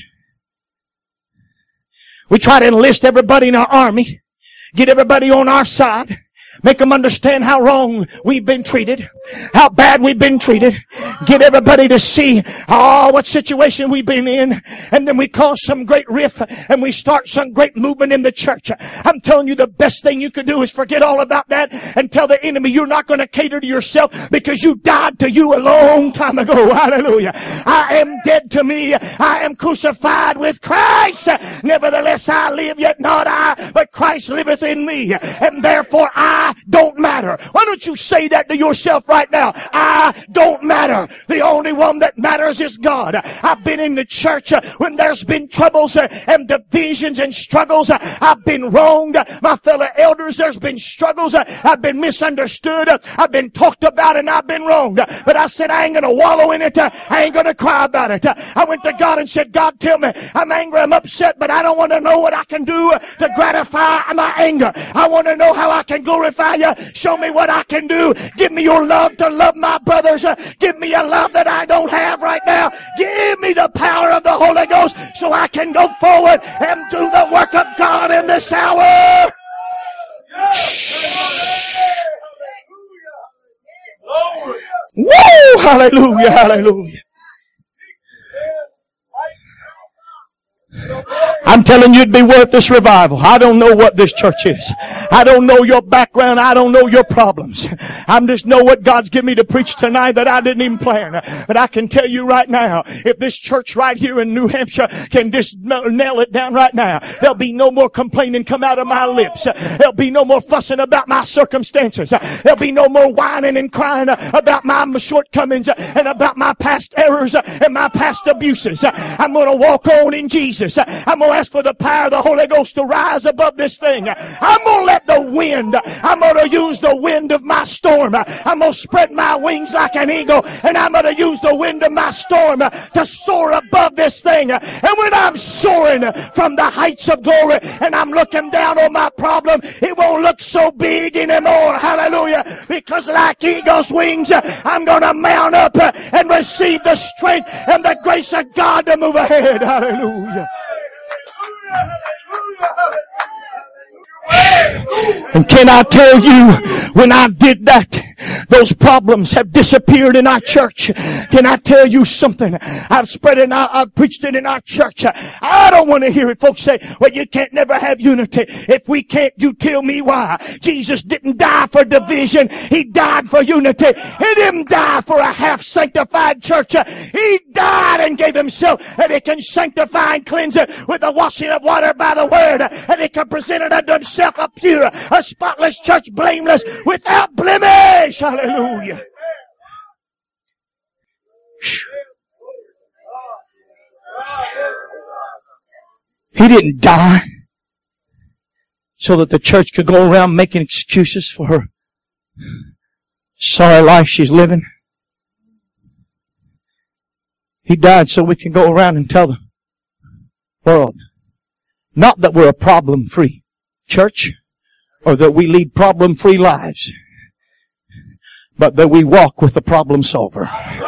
We try to enlist everybody in our army, get everybody on our side, make them understand how wrong we've been treated, how bad we've been treated, get everybody to see what situation we've been in, and then we cause some great riff and we start some great movement in the church. I'm telling you, the best thing you can do is forget all about that and tell the enemy you're not going to cater to yourself, because you died to you a long time ago. Hallelujah. I am dead to me. I am crucified with Christ. Nevertheless I live, yet not I, but Christ liveth in me, and therefore I don't matter. Why don't you say that to yourself right now? I don't matter. The only one that matters is God. I've been in the church when there's been troubles and divisions and struggles. I've been wronged. My fellow elders, there's been struggles. I've been misunderstood. I've been talked about and I've been wronged. But I said, I ain't going to wallow in it. I ain't going to cry about it. I went to God and said, God, tell me, I'm angry, I'm upset, but I don't want to know what I can do to gratify my anger. I want to know how I can glorify you. Show me what I can do. Give me your love to love my brothers. Give me a love that I don't have right now. Give me the power of the Holy Ghost so I can go forward and do the work of God in this hour. Woo! Hallelujah, hallelujah. I'm telling you, it'd be worth this revival. I don't know what this church is. I don't know your background. I don't know your problems. I just know what God's given me to preach tonight that I didn't even plan. But I can tell you right now, if this church right here in New Hampshire can just nail it down right now, there'll be no more complaining come out of my lips. There'll be no more fussing about my circumstances. There'll be no more whining and crying about my shortcomings and about my past errors and my past abuses. I'm going to walk on in Jesus. I'm going to ask for the power of the Holy Ghost to rise above this thing. I'm going to let the wind, I'm going to use the wind of my storm. I'm going to spread my wings like an eagle, and I'm going to use the wind of my storm to soar above this thing. And when I'm soaring from the heights of glory and I'm looking down on my problem, it won't look so big anymore. Hallelujah. Because like eagle's wings, I'm going to mount up and receive the strength and the grace of God to move ahead. Hallelujah. And can I tell you, when I did that, those problems have disappeared in our church. Can I tell you something? I've spread it, I've preached it in our church. I don't want to hear it. Folks say, well, you can't never have unity. If we can't, you tell me why. Jesus didn't die for division. He died for unity. He didn't die for a half-sanctified church. He died and gave himself, and he can sanctify and cleanse it with the washing of water by the word. And he can present it unto himself a pure, a spotless church, blameless, without blemish. Hallelujah. He didn't die so that the church could go around making excuses for her sorry life she's living. He died so we can go around and tell the world, not that we're a problem-free church or that we lead problem-free lives, but that we walk with the problem solver.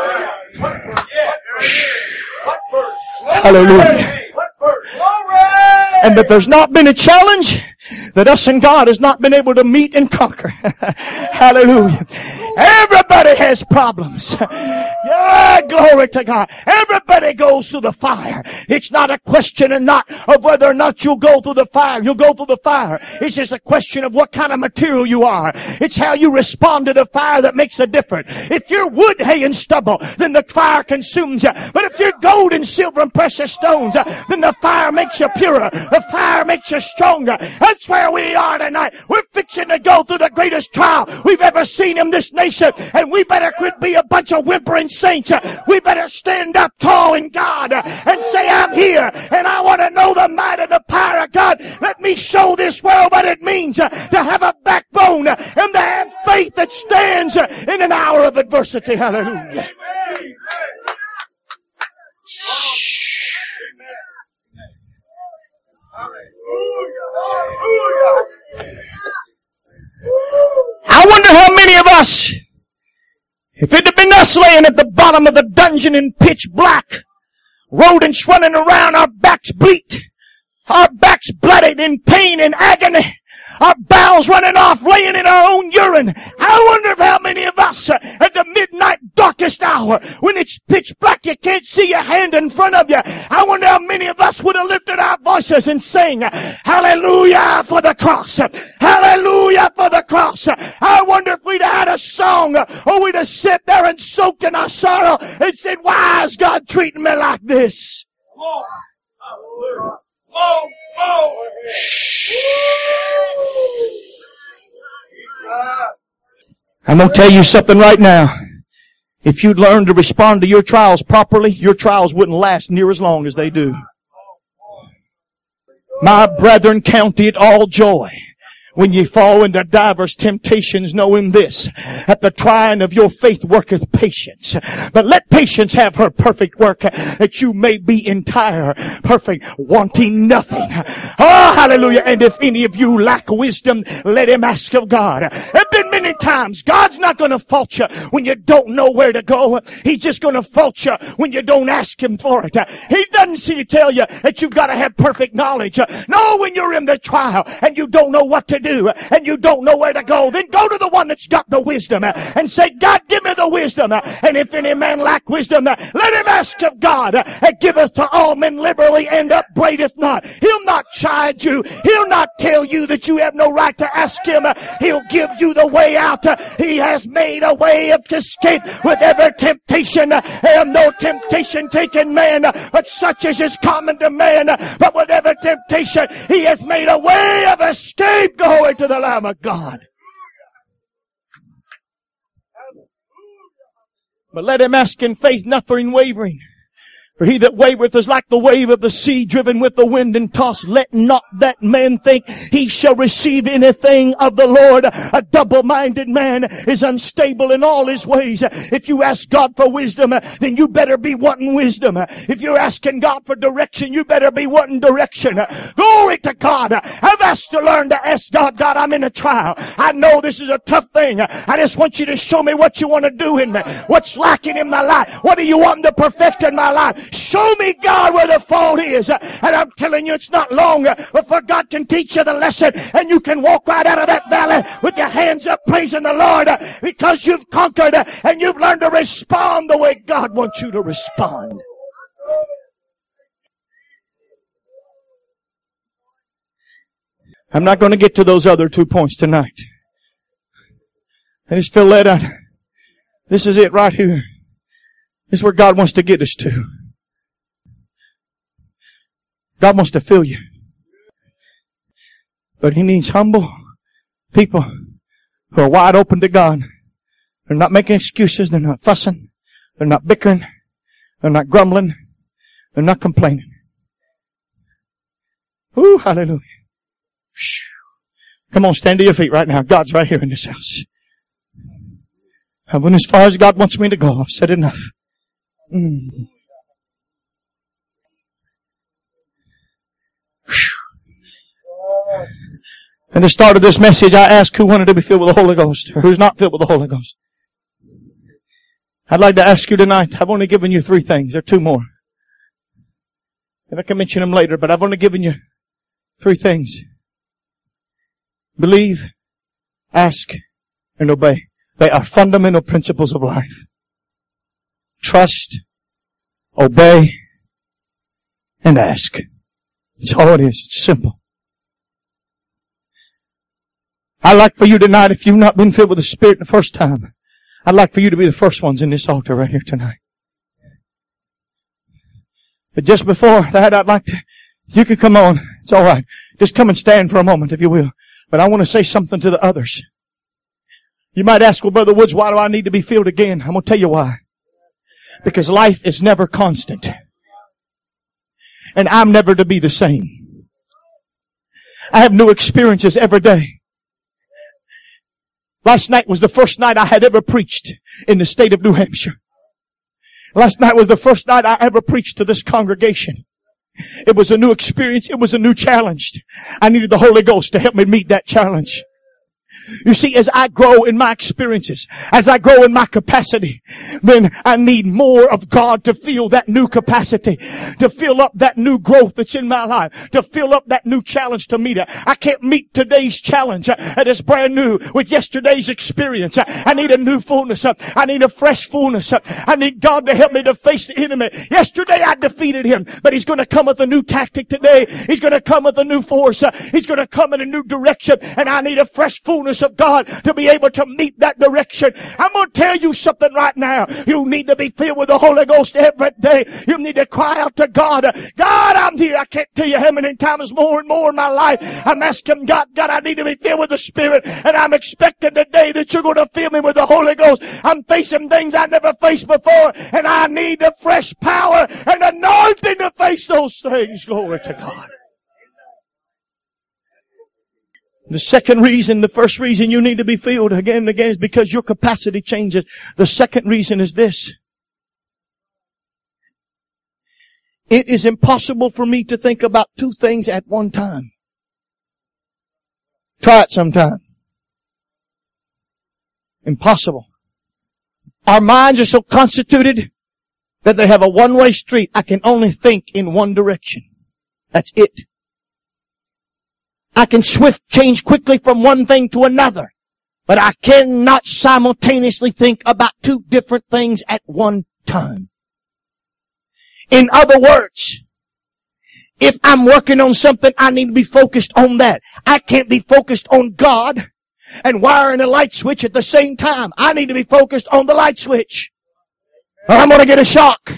Hallelujah. And that there's not been a challenge that us and God has not been able to meet and conquer. Hallelujah. Everybody has problems. Yeah, glory to God. Everybody goes through the fire. It's not a question of whether or not you'll go through the fire. You'll go through the fire. It's just a question of what kind of material you are. It's how you respond to the fire that makes a difference. If you're wood, hay, and stubble, then the fire consumes you. But if you're gold and silver and precious stones, then the fire makes you purer. The fire makes you stronger. That's where we are tonight. We're fixing to go through the greatest trial we've ever seen in this nation. And we better quit being a bunch of whimpering saints. We better stand up tall in God and say, I'm here and I want to know the might and the power of God. Let me show this world what it means to have a backbone and to have faith that stands in an hour of adversity. Hallelujah. I wonder how many of us, if it had been us laying at the bottom of the dungeon in pitch black, rodents running around, our backs bleed, our backs bloodied in pain and agony, our bowels running off, laying in our own urine. I wonder how many of us at the midnight darkest hour, when it's pitch black, you can't see your hand in front of you. I wonder how many of us would have lifted our voices and sang, hallelujah for the cross. Hallelujah for the cross. I wonder if we'd had a song or we'd have sat there and soaked in our sorrow and said, why is God treating me like this? Hallelujah. I'm going to tell you something right now. If you'd learn to respond to your trials properly, your trials wouldn't last near as long as they do. My brethren, count it all joy when ye fall into divers temptations, knowing this, that the trying of your faith worketh patience. But let patience have her perfect work, that you may be entire, perfect, wanting nothing. Oh, hallelujah. And if any of you lack wisdom, let him ask of God. There have been many many times God's not going to fault you when you don't know where to go. He's just going to fault you when you don't ask Him for it. He doesn't see to tell you that you've got to have perfect knowledge. No, when you're in the trial and you don't know what to do and you don't know where to go, then go to the one that's got the wisdom and say, God, give me the wisdom. And if any man lack wisdom, let him ask of God, and giveth to all men liberally and upbraideth not. He'll not chide you. He'll not tell you that you have no right to ask Him. He'll give you the way out. He has made a way of escape with every temptation. And no temptation taken man, but such as is common to man. But with every temptation, He has made a way of escape. Glory to the Lamb of God. But let him ask in faith, nothing wavering. For he that wavereth is like the wave of the sea, driven with the wind and tossed. Let not that man think he shall receive anything of the Lord. A double-minded man is unstable in all his ways. If you ask God for wisdom, then you better be wanting wisdom. If you're asking God for direction, you better be wanting direction. Glory to God. I've asked to learn to ask God, God, I'm in a trial. I know this is a tough thing. I just want you to show me what you want to do in me. What's lacking in my life? What do you want to perfect in my life? Show me, God, where the fault is. And I'm telling you, it's not long before God can teach you the lesson and you can walk right out of that valley with your hands up praising the Lord because you've conquered and you've learned to respond the way God wants you to respond. I'm not going to get to those other 2 points tonight. I just feel led out. This is it right here. This is where God wants to get us to. God wants to fill you. But He needs humble people who are wide open to God. They're not making excuses. They're not fussing. They're not bickering. They're not grumbling. They're not complaining. Ooh, hallelujah. Come on, stand to your feet right now. God's right here in this house. I went as far as God wants me to go. I've said enough. At the start of this message, I asked who wanted to be filled with the Holy Ghost or who's not filled with the Holy Ghost. I'd like to ask you tonight, I've only given you 3 things. There are 2 more. If I can mention them later, but I've only given you 3 things. Believe, ask, and obey. They are fundamental principles of life. Trust, obey, and ask. That's all it is. It's simple. I'd like for you tonight, if you've not been filled with the Spirit the first time, I'd like for you to be the first ones in this altar right here tonight. But just before that, I'd like to, you can come on. It's all right. Just come and stand for a moment, if you will. But I want to say something to the others. You might ask, well, Brother Woods, why do I need to be filled again? I'm going to tell you why. Because life is never constant. And I'm never to be the same. I have new experiences every day. Last night was the first night I had ever preached in the state of New Hampshire. Last night was the first night I ever preached to this congregation. It was a new experience. It was a new challenge. I needed the Holy Ghost to help me meet that challenge. You see, as I grow in my experiences, as I grow in my capacity, then I need more of God to fill that new capacity, to fill up that new growth that's in my life, to fill up that new challenge to meet it. I can't meet today's challenge that is brand new with yesterday's experience. I need a new fullness. I need a fresh fullness. I need God to help me to face the enemy. Yesterday I defeated him, but He's going to come with a new tactic today. He's going to come with a new force. He's going to come in a new direction, and I need a fresh fullness of God to be able to meet that direction. I'm going to tell you something right now. You need to be filled with the Holy Ghost every day. You need to cry out to God. God, I'm here. I can't tell you how many times more and more in my life I'm asking God, I need to be filled with the Spirit, and I'm expecting today that you're going to fill me with the Holy Ghost. I'm facing things I never faced before, and I need the fresh power and anointing to face those things. Glory to God. The second reason, the first reason you need to be filled again and again is because your capacity changes. The second reason is this. It is impossible for me to think about 2 things at one time. Try it sometime. Impossible. Our minds are so constituted that they have a one-way street. I can only think in one direction. That's it. I can change quickly from one thing to another, but I cannot simultaneously think about two different things at one time. In other words, if I'm working on something, I need to be focused on that. I can't be focused on God and wiring a light switch at the same time. I need to be focused on the light switch, or I'm going to get a shock.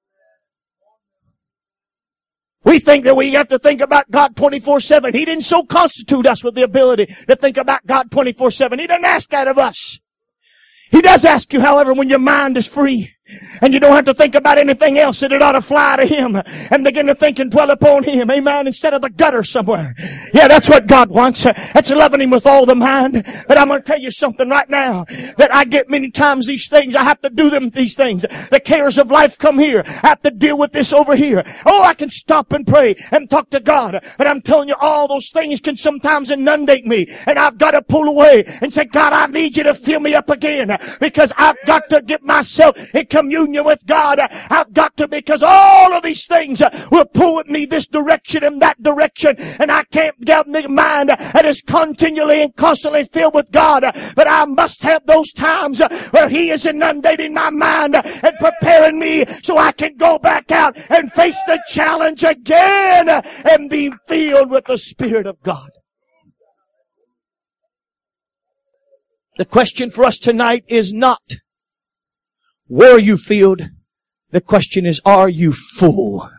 We think that we have to think about God 24/7. He didn't so constitute us with the ability to think about God 24/7. He doesn't ask that of us. He does ask you, however, when your mind is free and you don't have to think about anything else, that it ought to fly to Him and begin to think and dwell upon Him. Amen. Instead of the gutter somewhere. Yeah, that's what God wants. That's loving Him with all the mind. But I'm going to tell you something right now, that I get many times these things. I have to do these things. The cares of life come here. I have to deal with this over here. Oh, I can stop and pray and talk to God. But I'm telling you, all those things can sometimes inundate me. And I've got to pull away and say, God, I need you to fill me up again. Because I've got to get myself in communion with God. I've got to, because all of these things will pull with me this direction and that direction, and I can't get my mind that is continually and constantly filled with God. But I must have those times where He is inundating my mind and preparing me so I can go back out and face the challenge again and be filled with the Spirit of God. The question for us tonight is not, were you filled? The question is, are you full?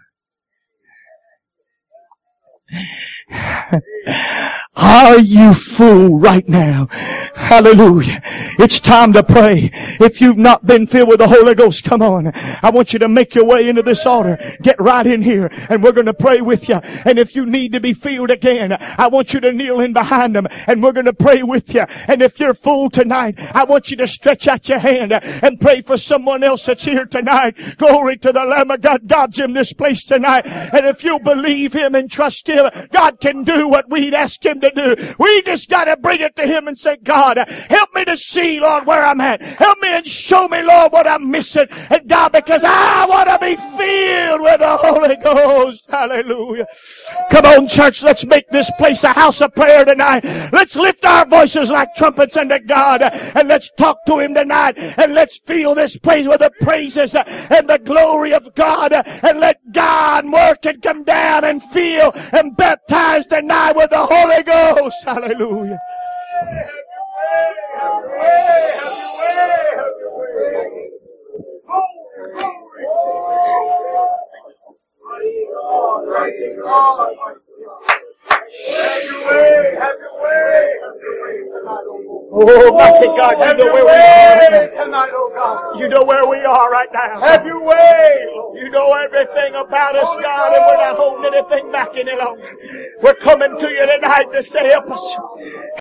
Are you full right now? Hallelujah. It's time to pray. If you've not been filled with the Holy Ghost, come on. I want you to make your way into this altar. Get right in here and we're going to pray with you. And if you need to be filled again, I want you to kneel in behind them and we're going to pray with you. And if you're full tonight, I want you to stretch out your hand and pray for someone else that's here tonight. Glory to the Lamb of God. God's in this place tonight. And if you'll believe Him and trust Him, God can do what we'd ask Him to do. We just got to bring it to Him and say, God, help me to see, Lord, where I'm at. Help me and show me, Lord, what I'm missing. And God, because I want to be filled with the Holy Ghost. Hallelujah. Come on, church, let's make this place a house of prayer tonight. Let's lift our voices like trumpets unto God, and let's talk to Him tonight, and let's fill this place with the praises and the glory of God, and let God work and come down and fill and baptize tonight with the Holy Ghost. Hallelujah. Oh, mighty God, you know where we are tonight, oh God. You know where we are right now. Have your way. You know everything about us, God, and we're not holding anything back any longer. We're coming to you tonight to say, help us.